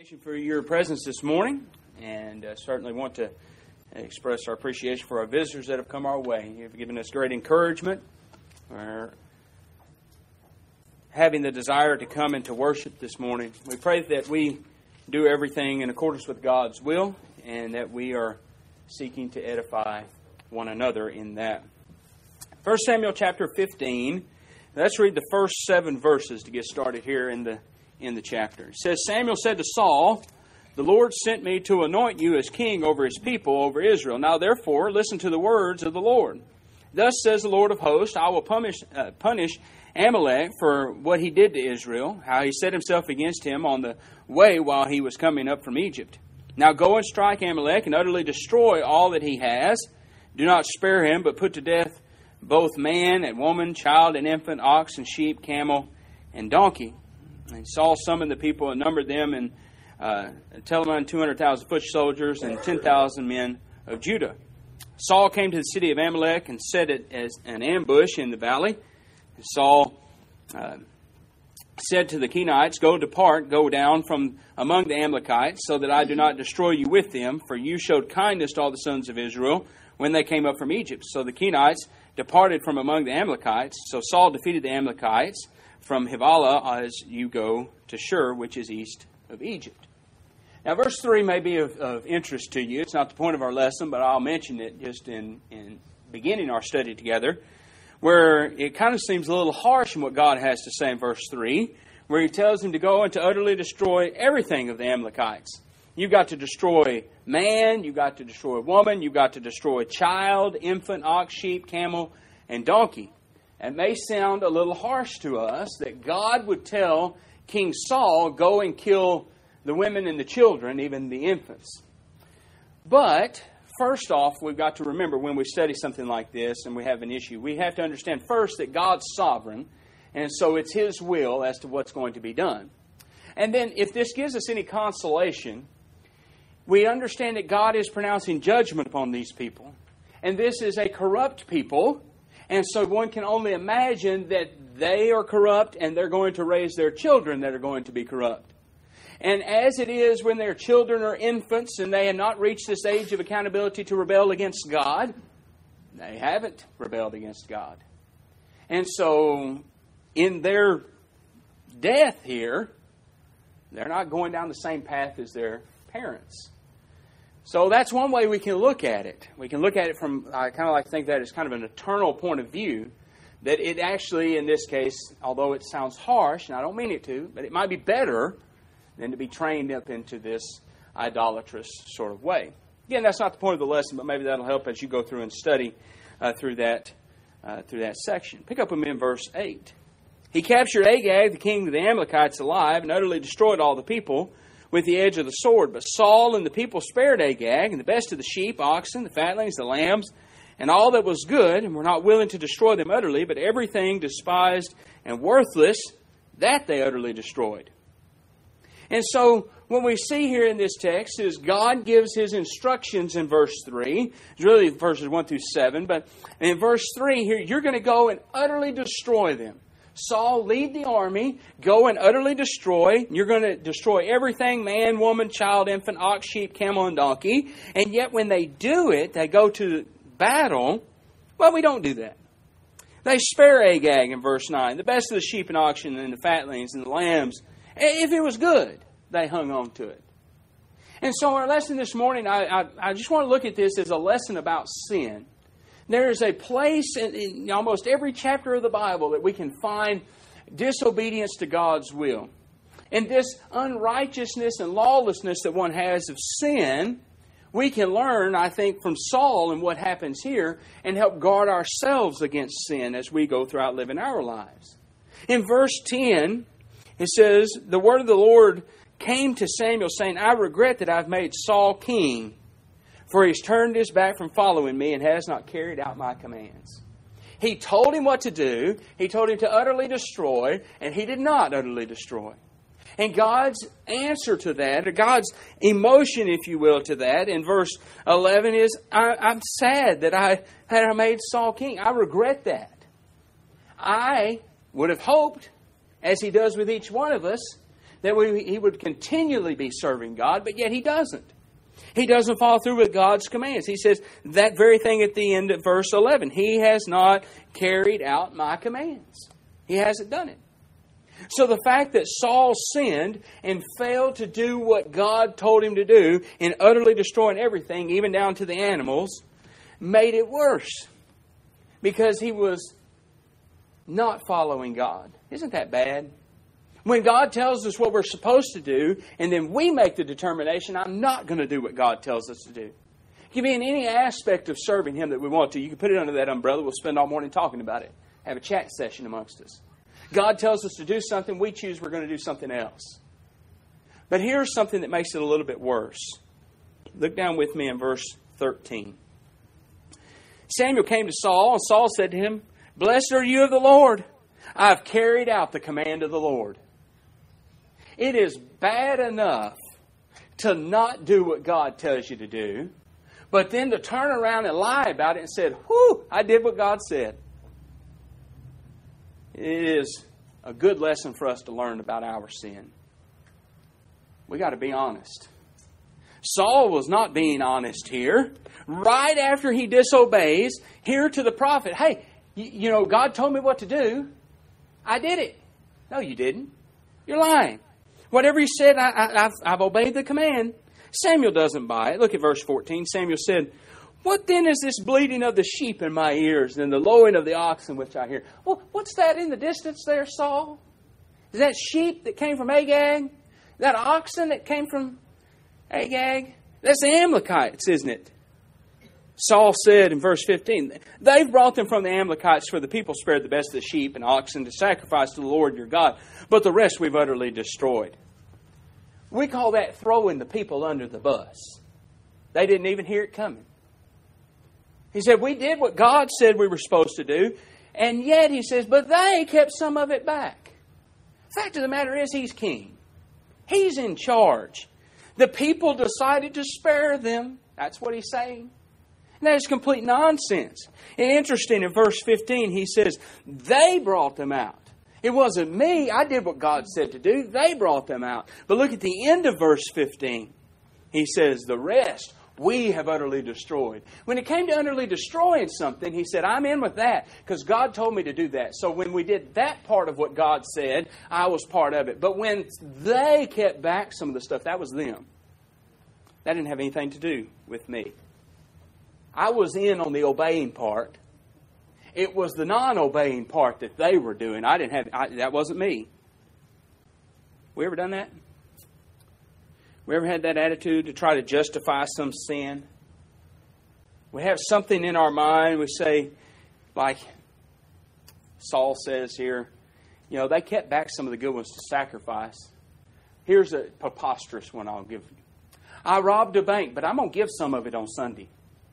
appreciation for your presence this morning, and certainly want to express our appreciation for our visitors that have come our way. You've given us great encouragement. We're having the desire to come and to worship this morning. We pray that we do everything in accordance with God's will, and that we are seeking to edify one another in that. 1 Samuel chapter 15. Let's read the first 7 verses to get started here in the chapter. It says, Samuel said to Saul, "The Lord sent me to anoint you as king over his people, over Israel. Now therefore, listen to the words of the Lord. Thus says the Lord of hosts, I will punish Amalek for what he did to Israel, how he set himself against him on the way while he was coming up from Egypt. Now go and strike Amalek and utterly destroy all that he has. Do not spare him, but put to death both man and woman, child and infant, ox and sheep, camel and donkey." And Saul summoned the people and numbered them, and Telamon 200,000 foot soldiers and 10,000 men of Judah. Saul came to the city of Amalek and set it as an ambush in the valley. And Saul said to the Kenites, "Go down from among the Amalekites, so that I do not destroy you with them, for you showed kindness to all the sons of Israel when they came up from Egypt." So the Kenites departed from among the Amalekites. So Saul defeated the Amalekites from Havilah as you go to Shur, which is east of Egypt. Now, verse 3 may be of interest to you. It's not the point of our lesson, but I'll mention it just in beginning our study together, where it kind of seems a little harsh in what God has to say in verse 3, where He tells him to go and to utterly destroy everything of the Amalekites. You've got to destroy man, you've got to destroy woman, you've got to destroy child, infant, ox, sheep, camel, and donkey. It may sound a little harsh to us that God would tell King Saul, go and kill the women and the children, even the infants. But, first off, we've got to remember when we study something like this and we have an issue, we have to understand first that God's sovereign, and so it's His will as to what's going to be done. And then, if this gives us any consolation, we understand that God is pronouncing judgment upon these people. And this is a corrupt people. And so one can only imagine that they are corrupt and they're going to raise their children that are going to be corrupt. And as it is when their children are infants and they have not reached this age of accountability to rebel against God, they haven't rebelled against God. And so in their death here, they're not going down the same path as their parents. So that's one way we can look at it. We can look at it from, I kind of like to think that it's kind of an eternal point of view, that it actually, in this case, although it sounds harsh, and I don't mean it to, but it might be better than to be trained up into this idolatrous sort of way. Again, that's not the point of the lesson, but maybe that'll help as you go through and study through that section. Pick up with me in verse 8. He captured Agag, the king of the Amalekites, alive, and utterly destroyed all the people with the edge of the sword. But Saul and the people spared Agag, and the best of the sheep, oxen, the fatlings, the lambs, and all that was good, and were not willing to destroy them utterly, but everything despised and worthless, that they utterly destroyed. And so, what we see here in this text is God gives His instructions in verse 3. It's really verses 1 through 7, but in verse 3 here, you're going to go and utterly destroy them. Saul, lead the army, go and utterly destroy. You're going to destroy everything, man, woman, child, infant, ox, sheep, camel, and donkey. And yet when they do it, they go to battle. Well, we don't do that. They spare Agag in verse 9, the best of the sheep and oxen and the fatlings and the lambs. If it was good, they hung on to it. And so our lesson this morning, I just want to look at this as a lesson about sin. There is a place in almost every chapter of the Bible that we can find disobedience to God's will. And this unrighteousness and lawlessness that one has of sin, we can learn, I think, from Saul and what happens here and help guard ourselves against sin as we go throughout living our lives. In verse 10, it says, "The word of the Lord came to Samuel, saying, I regret that I've made Saul king, for he's turned his back from following me and has not carried out my commands." He told him what to do. He told him to utterly destroy, and he did not utterly destroy. And God's answer to that, or God's emotion, if you will, to that, in verse 11 is, I'm sad that I made Saul king. I regret that. I would have hoped, as He does with each one of us, that he would continually be serving God, but yet he doesn't. He doesn't follow through with God's commands. He says that very thing at the end of verse 11. He has not carried out my commands. He hasn't done it. So the fact that Saul sinned and failed to do what God told him to do in utterly destroying everything, even down to the animals, made it worse. Because he was not following God. Isn't that bad? When God tells us what we're supposed to do, and then we make the determination, I'm not going to do what God tells us to do. It can be in any aspect of serving Him that we want to. You can put it under that umbrella. We'll spend all morning talking about it. Have a chat session amongst us. God tells us to do something. We choose we're going to do something else. But here's something that makes it a little bit worse. Look down with me in verse 13. Samuel came to Saul, and Saul said to him, "Blessed are you of the Lord. I have carried out the command of the Lord." It is bad enough to not do what God tells you to do, but then to turn around and lie about it and say, "Whew, I did what God said." It is a good lesson for us to learn about our sin. We got to be honest. Saul was not being honest here. Right after he disobeys, here to the prophet, "Hey, you know, God told me what to do. I did it." No, you didn't. You're lying. Whatever he said, I've obeyed the command. Samuel doesn't buy it. Look at verse 14. Samuel said, "What then is this bleating of the sheep in my ears and the lowing of the oxen which I hear?" Well, what's that in the distance there, Saul? Is that sheep that came from Agag? That oxen that came from Agag? That's the Amalekites, isn't it? Saul said in verse 15, "They've brought them from the Amalekites, for the people spared the best of the sheep and oxen to sacrifice to the Lord your God, but the rest we've utterly destroyed." We call that throwing the people under the bus. They didn't even hear it coming. He said, we did what God said we were supposed to do, and yet, he says, but they kept some of it back. The fact of the matter is, He's king. He's in charge. The people decided to spare them. That's what He's saying. And that is complete nonsense. And interesting, in verse 15, he says, they brought them out. It wasn't me. I did what God said to do. They brought them out. But look at the end of verse 15. He says, the rest we have utterly destroyed. When it came to utterly destroying something, he said, I'm in with that because God told me to do that. So when we did that part of what God said, I was part of it. But when they kept back some of the stuff, that was them. That didn't have anything to do with me. I was in on the obeying part. It was the non-obeying part that they were doing. That wasn't me. We ever done that? We ever had that attitude to try to justify some sin? We have something in our mind. We say, like Saul says here, you know, they kept back some of the good ones to sacrifice. Here's a preposterous one I'll give you. I robbed a bank, but I'm going to give some of it on Sunday.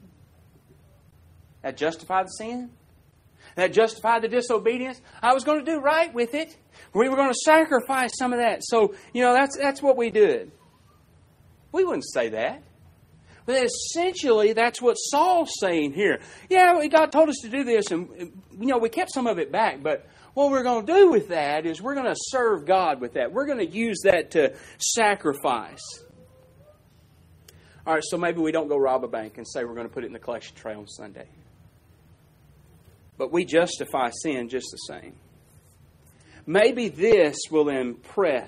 That justify the sin? That justify the disobedience? I was going to do right with it. We were going to sacrifice some of that. So, you know, that's what we did. We wouldn't say that. But essentially, that's what Saul's saying here. Yeah, God told us to do this, and, you know, we kept some of it back. But what we're going to do with that is we're going to serve God with that. We're going to use that to sacrifice. All right, so maybe we don't go rob a bank and say we're going to put it in the collection tray on Sunday. But we justify sin just the same. Maybe this will impress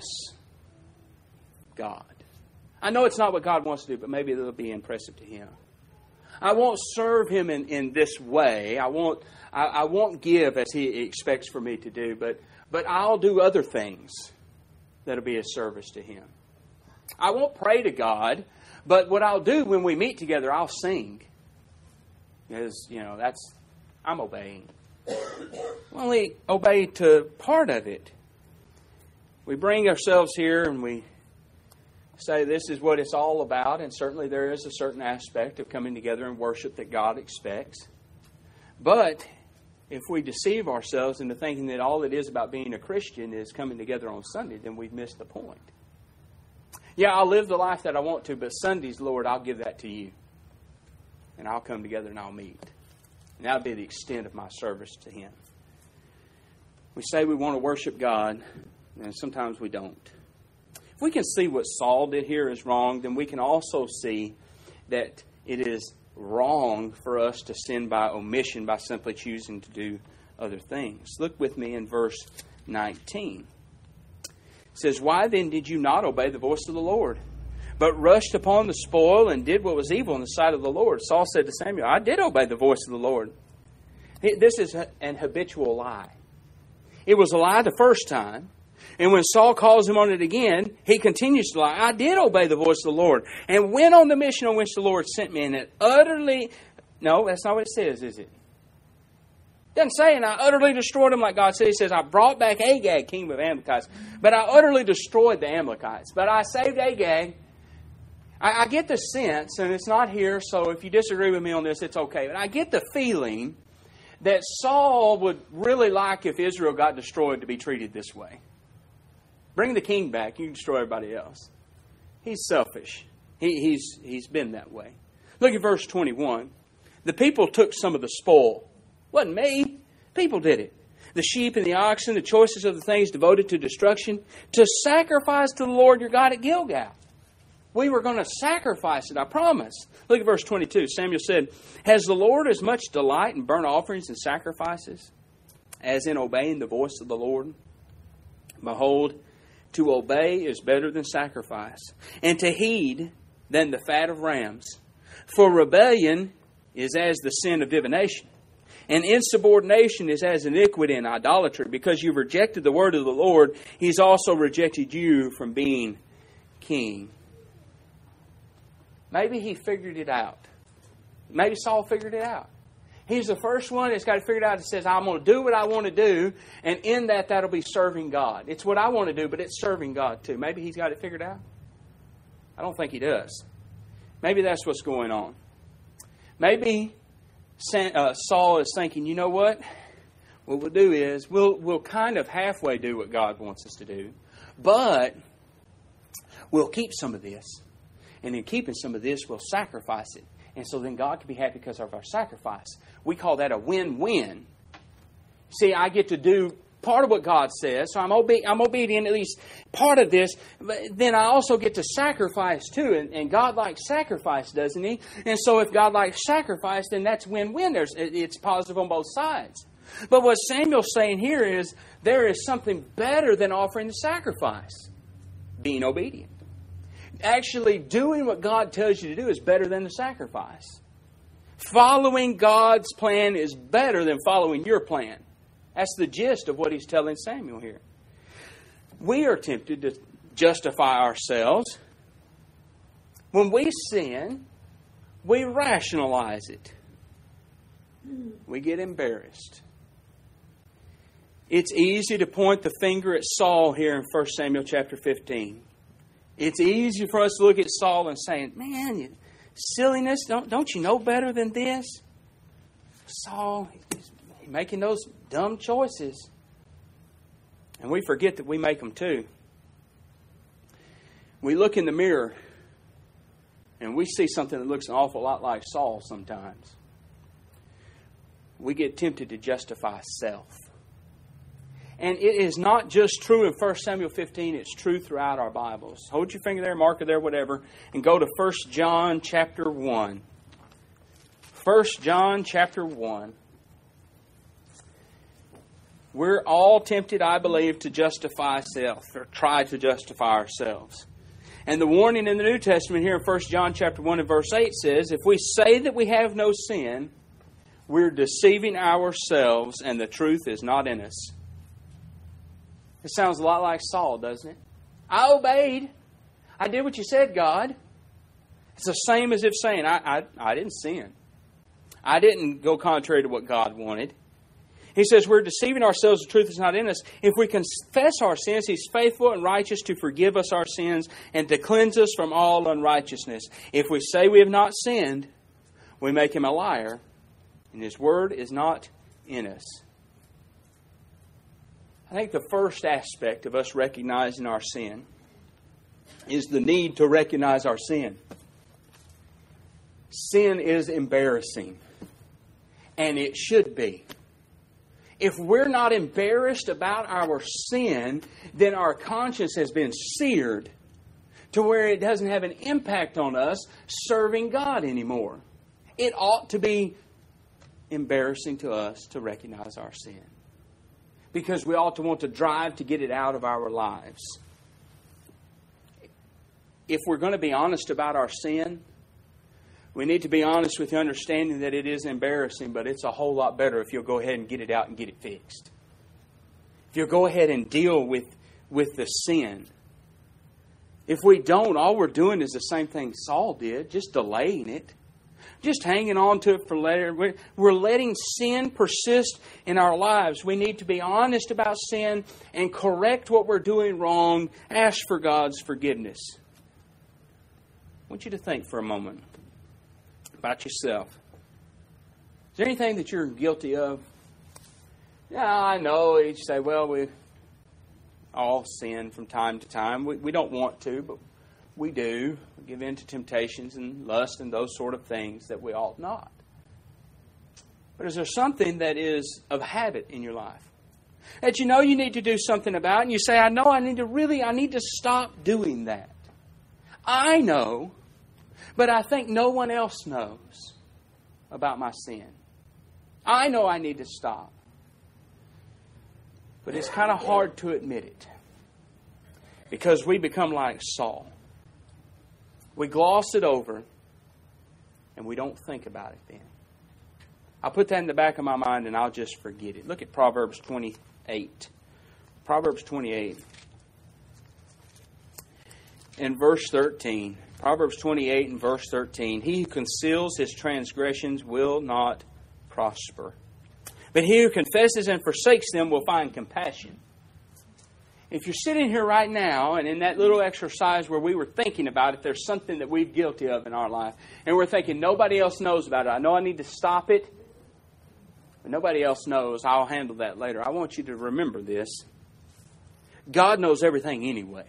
God. I know it's not what God wants to do, but maybe it'll be impressive to Him. I won't serve Him in this way. I won't give as He expects for me to do, but I'll do other things that'll be a service to Him. I won't pray to God, but what I'll do when we meet together, I'll sing. Because, you know, I'm obeying. We only obey to part of it. We bring ourselves here and we say this is what it's all about, and certainly there is a certain aspect of coming together and worship that God expects. But if we deceive ourselves into thinking that all it is about being a Christian is coming together on Sunday, then we've missed the point. Yeah, I'll live the life that I want to, but Sundays, Lord, I'll give that to you. And I'll come together and I'll meet. And that'll be the extent of my service to Him. We say we want to worship God, and sometimes we don't. If we can see what Saul did here is wrong, then we can also see that it is wrong for us to sin by omission by simply choosing to do other things. Look with me in verse 19. It says, "Why then did you not obey the voice of the Lord, but rushed upon the spoil and did what was evil in the sight of the Lord?" Saul said to Samuel, "I did obey the voice of the Lord." This is an habitual lie. It was a lie the first time. And when Saul calls him on it again, he continues to lie. "I did obey the voice of the Lord and went on the mission on which the Lord sent me." And it utterly... No, that's not what it says, is it? It doesn't say, "And I utterly destroyed them," like God said. He says, "I brought back Agag, king of Amalekites. But I utterly destroyed the Amalekites. But I saved Agag." I get the sense, and it's not here, so if you disagree with me on this, it's okay. But I get the feeling that Saul would really like if Israel got destroyed to be treated this way. Bring the king back, you can destroy everybody else. He's selfish. He's been that way. Look at verse 21. "The people took some of the spoil." Wasn't me. People did it. "The sheep and the oxen, the choicest of the things devoted to destruction, to sacrifice to the Lord your God at Gilgal." We were going to sacrifice it, I promise. Look at verse 22. Samuel said, "Has the Lord as much delight in burnt offerings and sacrifices as in obeying the voice of the Lord? Behold, to obey is better than sacrifice, and to heed than the fat of rams. For rebellion is as the sin of divination, and insubordination is as iniquity and idolatry. Because you've rejected the word of the Lord, He's also rejected you from being king." Maybe he figured it out. Maybe Saul figured it out. He's the first one that's got to figure it out. That says, "I'm going to do what I want to do, and in that, that'll be serving God." It's what I want to do, but it's serving God too. Maybe he's got it figured out. I don't think he does. Maybe that's what's going on. Maybe Saul is thinking, you know what? What we'll do is we'll kind of halfway do what God wants us to do, but we'll keep some of this. And in keeping some of this, we'll sacrifice it. And so then God can be happy because of our sacrifice. We call that a win-win. See, I get to do part of what God says, so I'm obedient at least part of this, but then I also get to sacrifice too. And God likes sacrifice, doesn't He? And so if God likes sacrifice, then that's win-win. It's positive on both sides. But what Samuel's saying here is there is something better than offering the sacrifice. Being obedient. Actually, doing what God tells you to do is better than the sacrifice. Following God's plan is better than following your plan. That's the gist of what he's telling Samuel here. We are tempted to justify ourselves. When we sin, we rationalize it. We get embarrassed. It's easy to point the finger at Saul here in 1 Samuel chapter 15. It's easy for us to look at Saul and say, "Man, silliness, don't you know better than this?" Saul, he's making those dumb choices. And we forget that we make them too. We look in the mirror and we see something that looks an awful lot like Saul sometimes. We get tempted to justify self. And it is not just true in 1 Samuel 15, it's true throughout our Bibles. Hold your finger there, marker there, whatever, and go to 1 John chapter 1. 1 John chapter 1. We're all tempted, I believe, to justify self, or try to justify ourselves. And the warning in the New Testament here in 1 John chapter 1 and verse 8 says, "If we say that we have no sin, we're deceiving ourselves, and the truth is not in us." It sounds a lot like Saul, doesn't it? I obeyed. I did what you said, God. It's the same as if saying, I didn't sin. I didn't go contrary to what God wanted. He says we're deceiving ourselves. The truth is not in us. If we confess our sins, He's faithful and righteous to forgive us our sins and to cleanse us from all unrighteousness. If we say we have not sinned, we make Him a liar, and His word is not in us. I think the first aspect of us recognizing our sin is the need to recognize our sin. Sin is embarrassing, and it should be. If we're not embarrassed about our sin, then our conscience has been seared to where it doesn't have an impact on us serving God anymore. It ought to be embarrassing to us to recognize our sin, because we ought to want to drive to get it out of our lives. If we're going to be honest about our sin, we need to be honest with the understanding that it is embarrassing, but it's a whole lot better if you'll go ahead and get it out and get it fixed. If you'll go ahead and deal with the sin. If we don't, all we're doing is the same thing Saul did, just delaying it. Just hanging on to it for later. We're letting sin persist in our lives. We need to be honest about sin and correct what we're doing wrong. Ask for God's forgiveness. I want you to think for a moment about yourself. Is there anything that you're guilty of? Yeah, I know. You say, well, we all sin from time to time. We don't want to, but we do. We give in to temptations and lust and those sort of things that we ought not. But is there something that is of habit in your life that you know you need to do something about, and you say, I know I need to stop doing that. I know, but I think no one else knows about my sin. I know I need to stop. But it's kind of hard to admit it, because we become like Saul. We gloss it over, and we don't think about it then. I'll put that in the back of my mind, and I'll just forget it. Look at Proverbs 28. Proverbs 28. In verse 13. Proverbs 28 and verse 13. He who conceals his transgressions will not prosper, but he who confesses and forsakes them will find compassion. If you're sitting here right now, and in that little exercise where we were thinking about it, there's something that we're guilty of in our life, and we're thinking nobody else knows about it. I know I need to stop it, but nobody else knows. I'll handle that later. I want you to remember this. God knows everything anyway.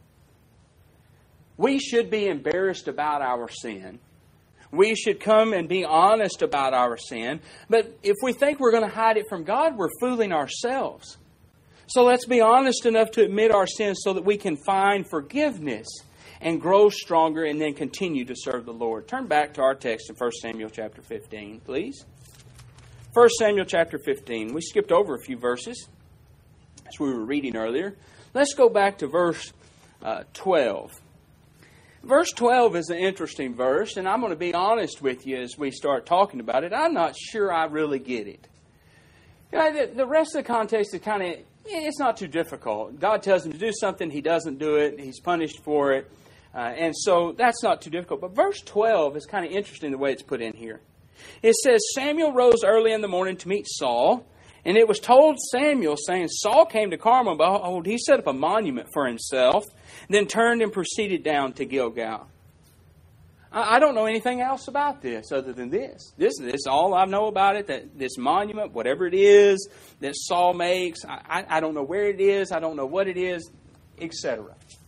We should be embarrassed about our sin. We should come and be honest about our sin. But if we think we're going to hide it from God, we're fooling ourselves. So let's be honest enough to admit our sins so that we can find forgiveness and grow stronger and then continue to serve the Lord. Turn back to our text in 1 Samuel chapter 15, please. 1 Samuel chapter 15. We skipped over a few verses as we were reading earlier. Let's go back to verse 12. Verse 12 is an interesting verse, and I'm going to be honest with you as we start talking about it. I'm not sure I really get it. You know, the rest of the context is kind of, it's not too difficult. God tells him to do something, he doesn't do it, he's punished for it, and so that's not too difficult. But verse 12 is kind of interesting the way it's put in here. It says, Samuel rose early in the morning to meet Saul, and it was told Samuel, saying, Saul came to Carmel, behold, he set up a monument for himself, then turned and proceeded down to Gilgal. I don't know anything else about this other than this. This is all I know about it, that this monument, whatever it is that Saul makes, I don't know where it is, I don't know what it is, etc.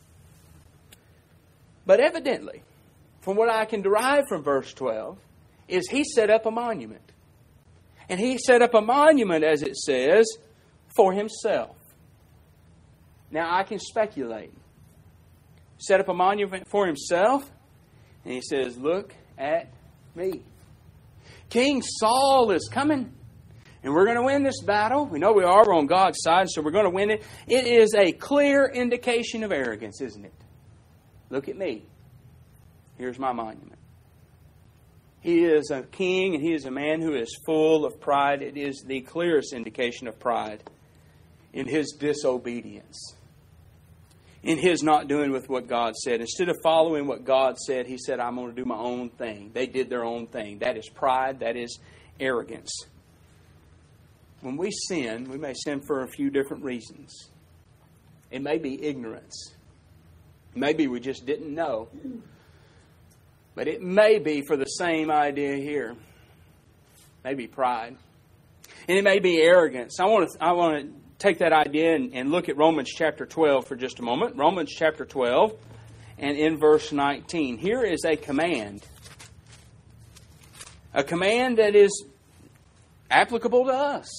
But evidently, from what I can derive from verse 12, is he set up a monument. And he set up a monument, as it says, for himself. Now, I can speculate. Set up a monument for himself, and he says, look at me. King Saul is coming, and we're going to win this battle. We know we are. We're on God's side, so we're going to win it. It is a clear indication of arrogance, isn't it? Look at me. Here's my monument. He is a king, and he is a man who is full of pride. It is the clearest indication of pride in his disobedience, in his not doing with what God said. Instead of following what God said, he said, I'm going to do my own thing. They did their own thing. That is pride. That is arrogance. When we sin, we may sin for a few different reasons. It may be ignorance. Maybe we just didn't know. But it may be for the same idea here. Maybe pride. And it may be arrogance. I want to take that idea and look at Romans chapter 12 for just a moment. Romans chapter 12 and in verse 19. Here is a command. A command that is applicable to us.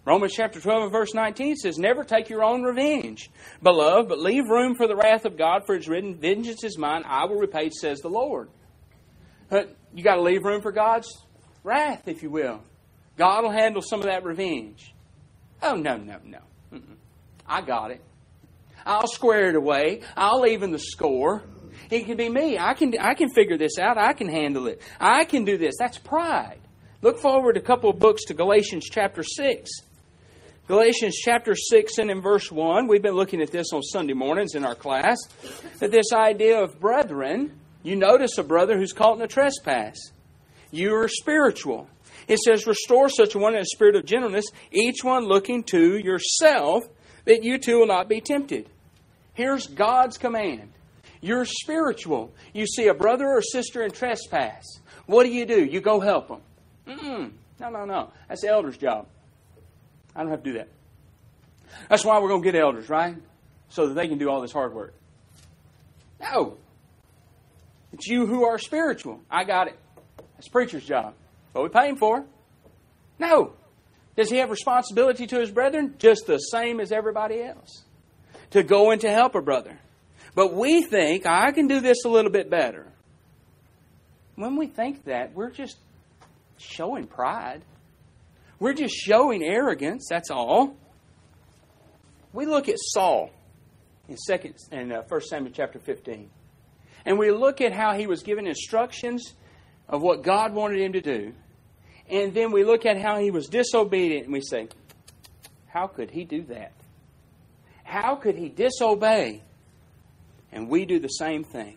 Romans chapter 12 and verse 19 says, never take your own revenge, beloved, but leave room for the wrath of God, for it's written, vengeance is mine, I will repay, says the Lord. You got to leave room for God's wrath, if you will. God will handle some of that revenge. Oh, no. I got it. I'll square it away. I'll even the score. It can be me. I can figure this out. I can handle it. I can do this. That's pride. Look forward a couple of books to Galatians chapter 6. Galatians chapter 6 and in verse 1, we've been looking at this on Sunday mornings in our class, that this idea of brethren, you notice a brother who's caught in a trespass. You are spiritual. It says, restore such a one in a spirit of gentleness, each one looking to yourself, that you too will not be tempted. Here's God's command. You're spiritual. You see a brother or sister in trespass. What do? You go help them. No. That's the elder's job. I don't have to do that. That's why we're going to get elders, right? So that they can do all this hard work. No. It's you who are spiritual. I got it. That's the preacher's job. What we pay him for? No. Does he have responsibility to his brethren? Just the same as everybody else. To go and to help a brother. But we think, I can do this a little bit better. When we think that, we're just showing pride. We're just showing arrogance, that's all. We look at Saul in 1 Samuel chapter 15. And we look at how he was given instructions of what God wanted him to do. And then we look at how he was disobedient and we say, how could he do that? How could he disobey? And we do the same thing.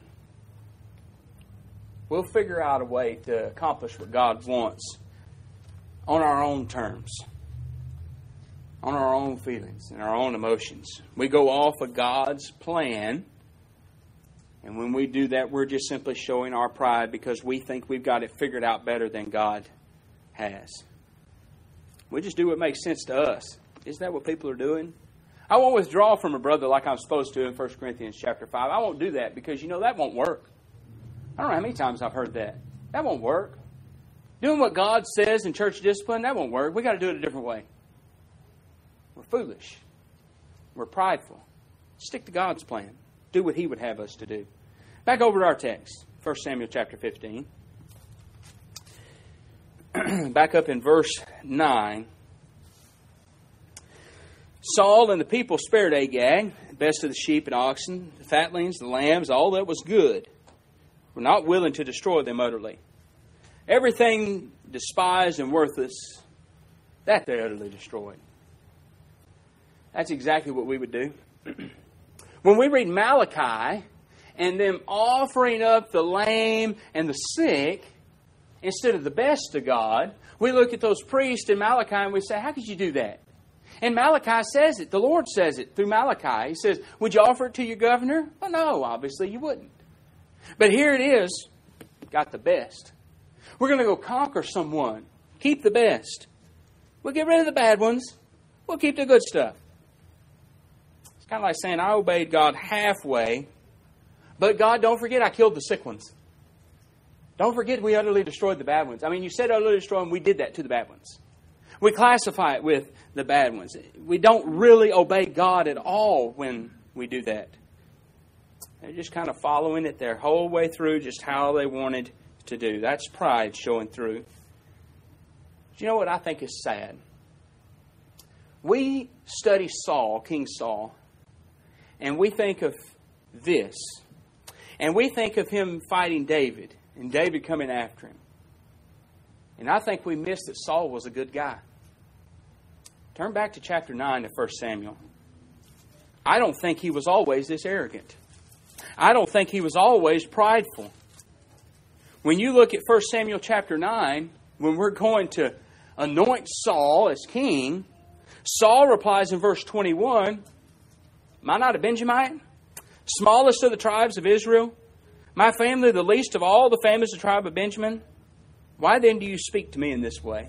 We'll figure out a way to accomplish what God wants on our own terms, on our own feelings and our own emotions. We go off of God's plan, and when we do that, we're just simply showing our pride because we think we've got it figured out better than God has. We just do what makes sense to us. Isn't that what people are doing? I won't withdraw from a brother like I'm supposed to in 1 Corinthians chapter 5. I won't do that because, that won't work. I don't know how many times I've heard that. That won't work. Doing what God says in church discipline, that won't work. We've got to do it a different way. We're foolish. We're prideful. Stick to God's plan. Do what He would have us to do. Back over to our text, 1 Samuel chapter 15. Back up in verse 9. Saul and the people spared Agag, the best of the sheep and oxen, the fatlings, the lambs, all that was good. Were not willing to destroy them utterly. Everything despised and worthless, that they utterly destroyed. That's exactly what we would do. When we read Malachi and them offering up the lame and the sick instead of the best to God, we look at those priests in Malachi and we say, how could you do that? And Malachi says it. The Lord says it through Malachi. He says, would you offer it to your governor? Well, no, obviously you wouldn't. But here it is. Got the best. We're going to go conquer someone. Keep the best. We'll get rid of the bad ones. We'll keep the good stuff. It's kind of like saying, I obeyed God halfway. But God, don't forget I killed the sick ones. Don't forget we utterly destroyed the bad ones. I mean, you said utterly destroy them. We did that to the bad ones. We classify it with the bad ones. We don't really obey God at all when we do that. They're just kind of following it their whole way through, just how they wanted to do. That's pride showing through. Do you know what I think is sad? We study Saul, King Saul, and we think of this. And we think of him fighting David, and David coming after him. And I think we miss that Saul was a good guy. Turn back to chapter 9 of 1 Samuel. I don't think he was always this arrogant. I don't think he was always prideful. When you look at 1 Samuel chapter 9, when we're going to anoint Saul as king, Saul replies in verse 21, am I not a Benjamite? Smallest of the tribes of Israel? My family the least of all the families of the tribe of Benjamin? Why then do you speak to me in this way?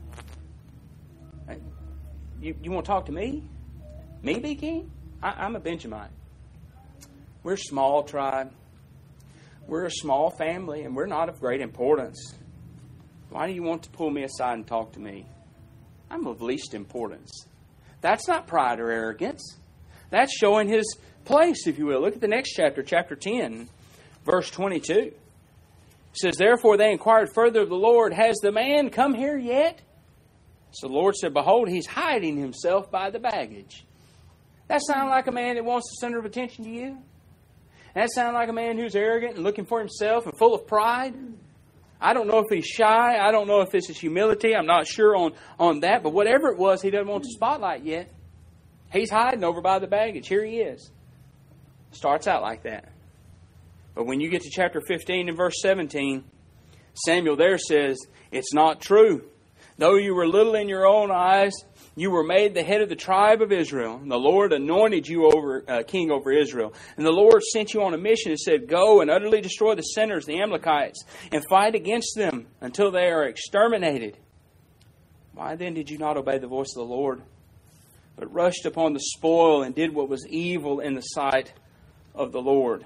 You want to talk to me? Me be king? I'm a Benjamite. We're a small tribe. We're a small family, and we're not of great importance. Why do you want to pull me aside and talk to me? I'm of least importance. That's not pride or arrogance. That's showing his place, if you will. Look at the next chapter, chapter 10, verse 22. It says, therefore they inquired further of the Lord, has the man come here yet? So the Lord said, behold, he's hiding himself by the baggage. That sound like a man that wants the center of attention to you? That sound like a man who's arrogant and looking for himself and full of pride? I don't know if he's shy. I don't know if this is humility. I'm not sure on that. But whatever it was, he doesn't want the spotlight yet. He's hiding over by the baggage. Here he is. Starts out like that. But when you get to chapter 15 and verse 17, Samuel there says, it's not true. Though you were little in your own eyes, you were made the head of the tribe of Israel. And the Lord anointed you king over Israel. And the Lord sent you on a mission and said, go and utterly destroy the sinners, the Amalekites, and fight against them until they are exterminated. Why then did you not obey the voice of the Lord, but rushed upon the spoil and did what was evil in the sight of the Lord?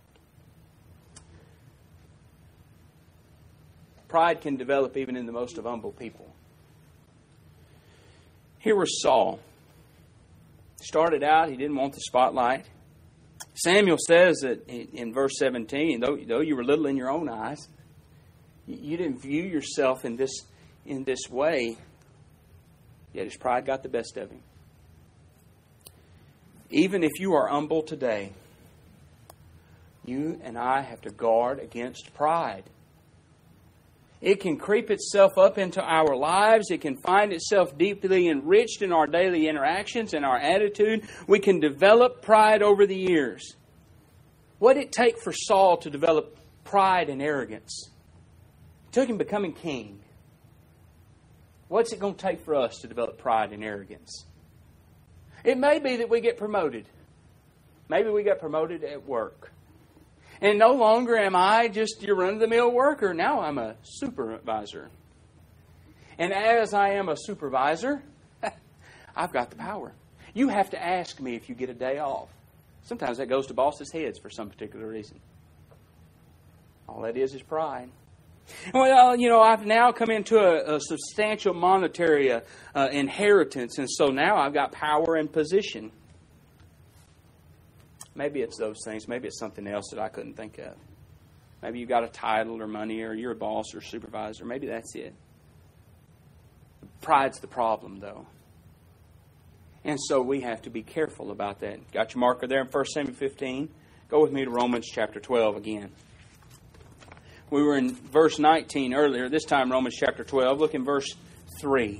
Pride can develop even in the most of humble people. Here was Saul. Started out, he didn't want the spotlight. Samuel says that in verse 17, though you were little in your own eyes, you didn't view yourself in this way, yet his pride got the best of him. Even if you are humble today, you and I have to guard against pride. It can creep itself up into our lives. It can find itself deeply enriched in our daily interactions and our attitude. We can develop pride over the years. What did it take for Saul to develop pride and arrogance? It took him becoming king. What's it going to take for us to develop pride and arrogance? It may be that we get promoted. Maybe we got promoted at work. And no longer am I just your run-of-the-mill worker. Now I'm a supervisor. And as I am a supervisor, I've got the power. You have to ask me if you get a day off. Sometimes that goes to bosses' heads for some particular reason. All that is pride. Well, I've now come into a substantial monetary inheritance, and so now I've got power and position. Maybe it's those things. Maybe it's something else that I couldn't think of. Maybe you've got a title or money, or you're a boss or supervisor. Maybe that's it. Pride's the problem, though. And so we have to be careful about that. Got your marker there in 1 Samuel 15? Go with me to Romans chapter 12 again. We were in verse 19 earlier. This time Romans chapter 12. Look in verse 3.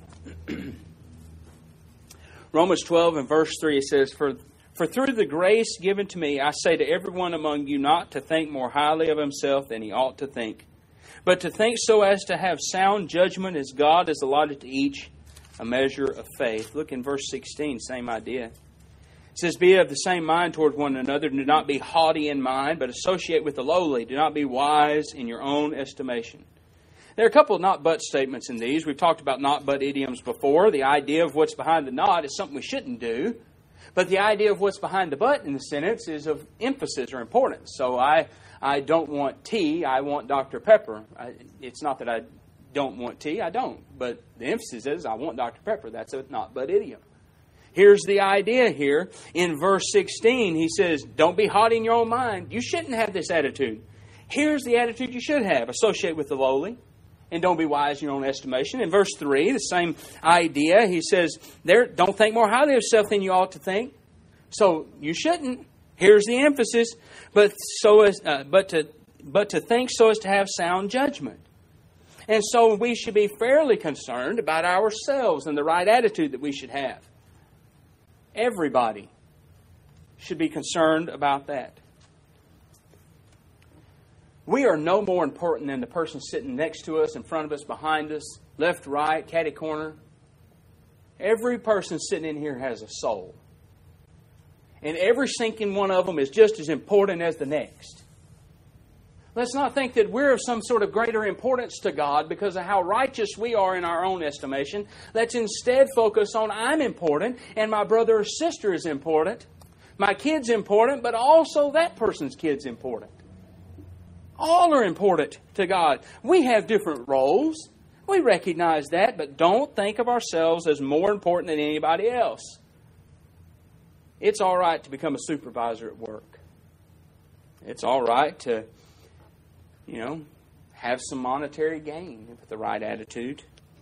Romans 12 and verse 3, it says, For through the grace given to me, I say to everyone among you not to think more highly of himself than he ought to think, but to think so as to have sound judgment as God has allotted to each a measure of faith. Look in verse 16, same idea. It says, be of the same mind toward one another. Do not be haughty in mind, but associate with the lowly. Do not be wise in your own estimation. There are a couple of not but statements in these. We've talked about not but idioms before. The idea of what's behind the not is something we shouldn't do. But the idea of what's behind the but in the sentence is of emphasis or importance. So I don't want tea, I want Dr. Pepper. It's not that I don't want tea, I don't. But the emphasis is I want Dr. Pepper. That's a not but idiom. Here's the idea here. In verse 16, he says, don't be haughty in your own mind. You shouldn't have this attitude. Here's the attitude you should have. Associate with the lowly. And don't be wise in your own estimation. In verse 3, the same idea. He says, don't think more highly of yourself than you ought to think. So you shouldn't. Here's the emphasis. But to think so as to have sound judgment. And so we should be fairly concerned about ourselves and the right attitude that we should have. Everybody should be concerned about that. We are no more important than the person sitting next to us, in front of us, behind us, left, right, catty corner. Every person sitting in here has a soul. And every sinking one of them is just as important as the next. Let's not think that we're of some sort of greater importance to God because of how righteous we are in our own estimation. Let's instead focus on I'm important and my brother or sister is important. My kid's important, but also that person's kid's important. All are important to God. We have different roles. We recognize that, but don't think of ourselves as more important than anybody else. It's all right to become a supervisor at work. It's all right to, have some monetary gain with the right attitude.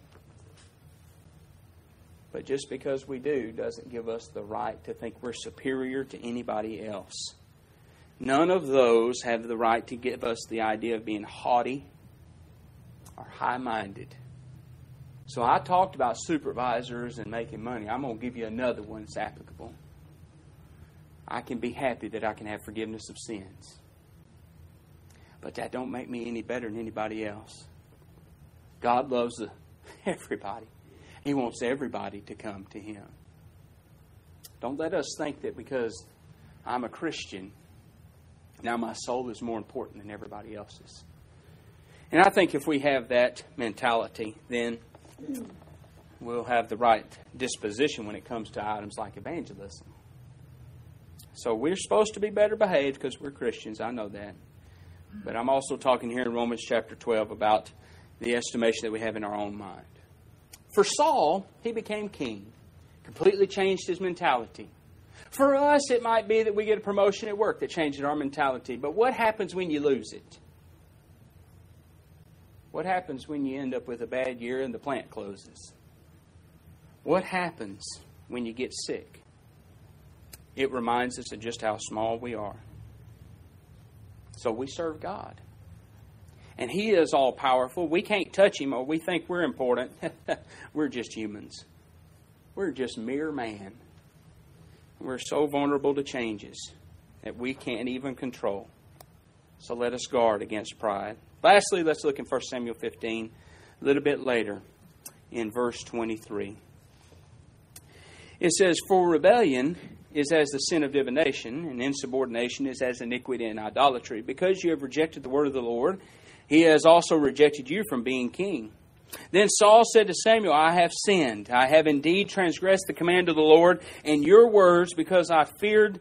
But just because we do doesn't give us the right to think we're superior to anybody else. None of those have the right to give us the idea of being haughty or high-minded. So I talked about supervisors and making money. I'm going to give you another one that's applicable. I can be happy that I can have forgiveness of sins. But that don't make me any better than anybody else. God loves everybody. He wants everybody to come to Him. Don't let us think that because I'm a Christian, now my soul is more important than everybody else's. And I think if we have that mentality, then we'll have the right disposition when it comes to items like evangelism. So we're supposed to be better behaved because we're Christians. I know that. But I'm also talking here in Romans chapter 12 about the estimation that we have in our own mind. For Saul, he became king, completely changed his mentality. For us, it might be that we get a promotion at work that changes our mentality. But what happens when you lose it? What happens when you end up with a bad year and the plant closes? What happens when you get sick? It reminds us of just how small we are. So we serve God. And He is all-powerful. We can't touch Him or we think we're important. We're just humans. We're just mere man. We're so vulnerable to changes that we can't even control. So let us guard against pride. Lastly, let's look in 1 Samuel 15 a little bit later in verse 23. It says, "For rebellion is as the sin of divination, and insubordination is as iniquity and idolatry. Because you have rejected the word of the Lord, He has also rejected you from being king." Then Saul said to Samuel, "I have sinned. I have indeed transgressed the command of the Lord, and your words, because I feared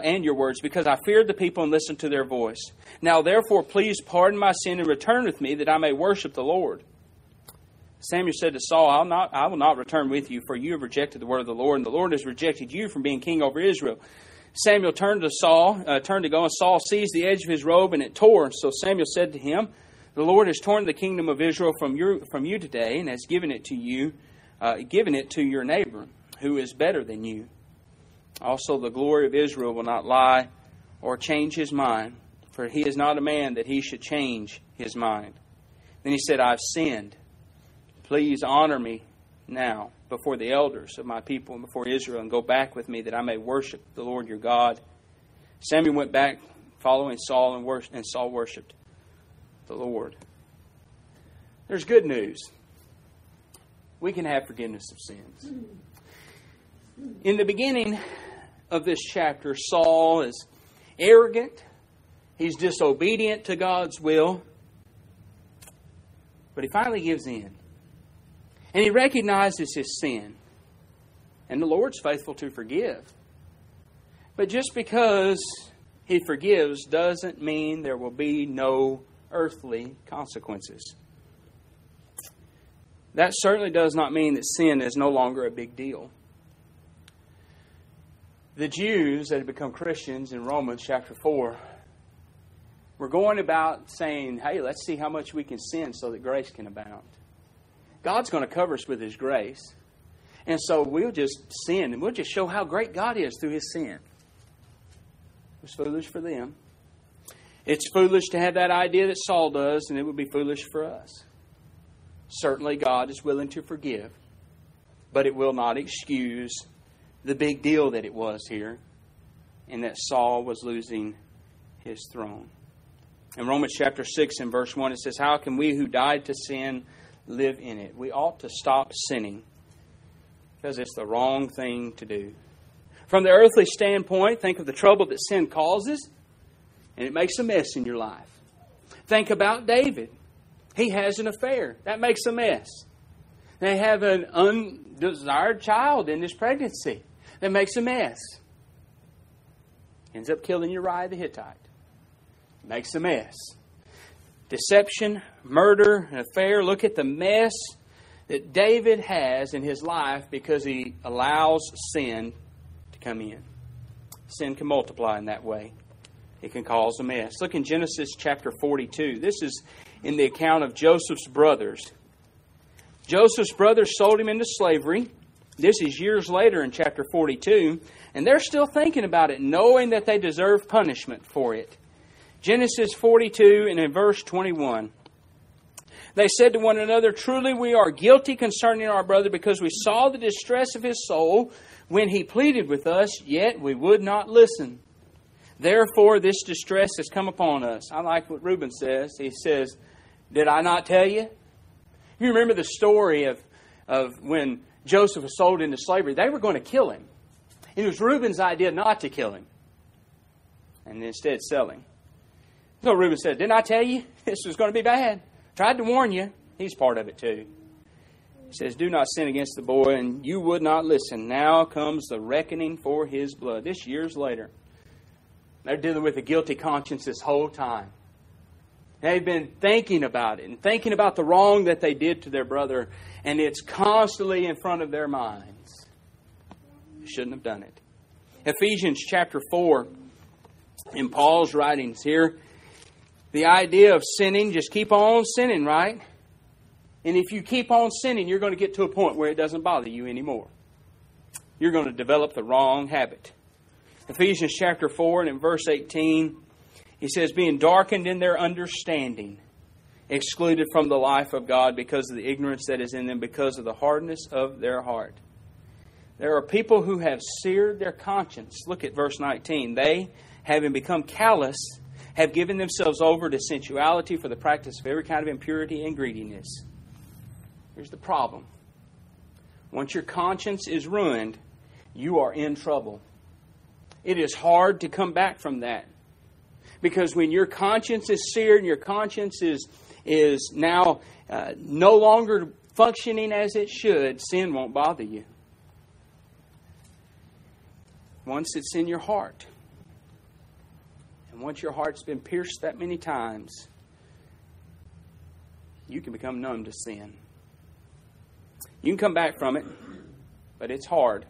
the people and listened to their voice. Now therefore, please pardon my sin and return with me, that I may worship the Lord." Samuel said to Saul, I will not return with you, for you have rejected the word of the Lord, and the Lord has rejected you from being king over Israel. Samuel turned to go, and Saul seized the edge of his robe, and it tore. So Samuel said to him, "The Lord has torn the kingdom of Israel from you today, and has given it to your neighbor, who is better than you. Also the glory of Israel will not lie or change his mind, for he is not a man that he should change his mind." Then he said, "I've sinned. Please honor me now before the elders of my people and before Israel, and go back with me that I may worship the Lord your God." Samuel went back following Saul, and Saul worshipped the Lord. There's good news. We can have forgiveness of sins. In the beginning of this chapter, Saul is arrogant. He's disobedient to God's will. But he finally gives in. And he recognizes his sin. And the Lord's faithful to forgive. But just because He forgives doesn't mean there will be no earthly consequences. That certainly does not mean that sin is no longer a big deal. The Jews that had become Christians in Romans chapter 4 were going about saying, "Hey, let's see how much we can sin so that grace can abound." God's going to cover us with His grace. And so we'll just sin and we'll just show how great God is through His sin. It was foolish for them. It's foolish to have that idea that Saul does, and it would be foolish for us. Certainly God is willing to forgive, but it will not excuse the big deal that it was here, and that Saul was losing his throne. In Romans chapter 6 and verse 1, it says, "How can we who died to sin live in it?" We ought to stop sinning because it's the wrong thing to do. From the earthly standpoint, think of the trouble that sin causes, and it makes a mess in your life. Think about David. He has an affair. That makes a mess. They have an undesired child in this pregnancy. That makes a mess. Ends up killing Uriah the Hittite. Makes a mess. deception, murder, an affair. Look at the mess that David has in his life because he allows sin to come in. Sin can multiply in that way. It can cause a mess. Look in Genesis chapter 42. This is in the account of Joseph's brothers. Joseph's brothers sold him into slavery. This is years later in chapter 42. And they're still thinking about it, knowing that they deserve punishment for it. Genesis 42 and in verse 21. They said to one another, "Truly we are guilty concerning our brother, because we saw the distress of his soul when he pleaded with us, yet we would not listen. Therefore this distress has come upon us." I like what Reuben says. He says, "Did I not tell you?" You remember the story of when Joseph was sold into slavery. They were going to kill him. It was Reuben's idea not to kill him, and instead sell him. So Reuben said, "Didn't I tell you this was going to be bad? Tried to warn you." He's part of it too. He says, "Do not sin against the boy," and you would not listen. Now comes the reckoning for his blood. This years later. They're dealing with a guilty conscience this whole time. They've been thinking about it and thinking about the wrong that they did to their brother, and it's constantly in front of their minds. They shouldn't have done it. Ephesians chapter 4, in Paul's writings here, the idea of sinning, just keep on sinning, right? And if you keep on sinning, you're going to get to a point where it doesn't bother you anymore. You're going to develop the wrong habit. Ephesians chapter 4 and in verse 18, he says, "Being darkened in their understanding, excluded from the life of God because of the ignorance that is in them, because of the hardness of their heart." There are people who have seared their conscience. Look at verse 19. "They, having become callous, have given themselves over to sensuality for the practice of every kind of impurity and greediness." Here's the problem. Once your conscience is ruined, you are in trouble. It is hard to come back from that. Because when your conscience is seared and your conscience is now no longer functioning as it should, sin won't bother you. Once it's in your heart, and once your heart's been pierced that many times, you can become numb to sin. You can come back from it, but it's hard.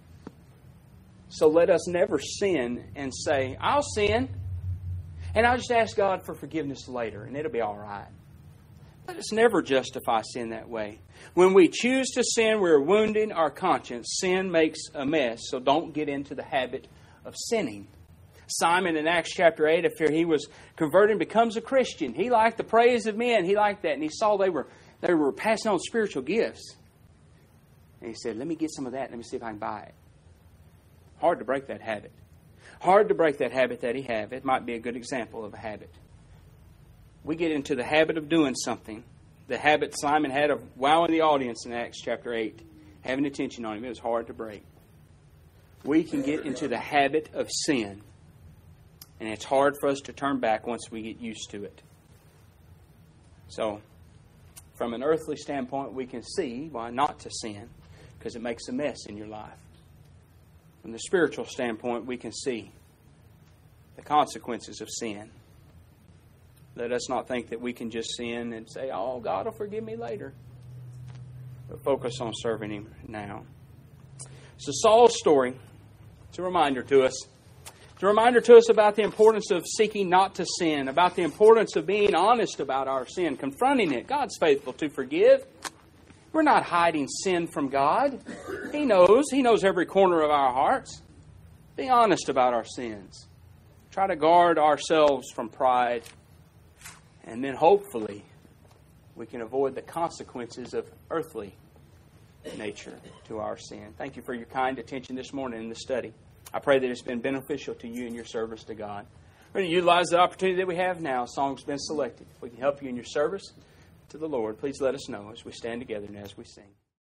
So let us never sin and say, "I'll sin, and I'll just ask God for forgiveness later, and it'll be all right." Let us never justify sin that way. When we choose to sin, we're wounding our conscience. Sin makes a mess, so don't get into the habit of sinning. Simon in Acts chapter 8, after he was converted, becomes a Christian. He liked the praise of men. He liked that, and he saw they were passing on spiritual gifts. And he said, "Let me get some of that. Let me see if I can buy it." Hard to break that habit. Hard to break that habit that he had. It might be a good example of a habit. We get into the habit of doing something. The habit Simon had of wowing the audience in Acts chapter 8, having attention on him. It was hard to break. We can get into the habit of sin. And it's hard for us to turn back once we get used to it. So, from an earthly standpoint, we can see why not to sin, because it makes a mess in your life. From the spiritual standpoint, we can see the consequences of sin. Let us not think that we can just sin and say, "Oh, God will forgive me later." But focus on serving Him now. So Saul's story, it's a reminder to us. It's a reminder to us about the importance of seeking not to sin, about the importance of being honest about our sin, confronting it. God's faithful to forgive. We're not hiding sin from God. He knows. He knows every corner of our hearts. Be honest about our sins. Try to guard ourselves from pride. And then hopefully we can avoid the consequences of earthly nature to our sin. Thank you for your kind attention this morning in the study. I pray that it's been beneficial to you in your service to God. We're going to utilize the opportunity that we have now. A song's been selected. If we can help you in your service to the Lord, please let us know as we stand together and as we sing.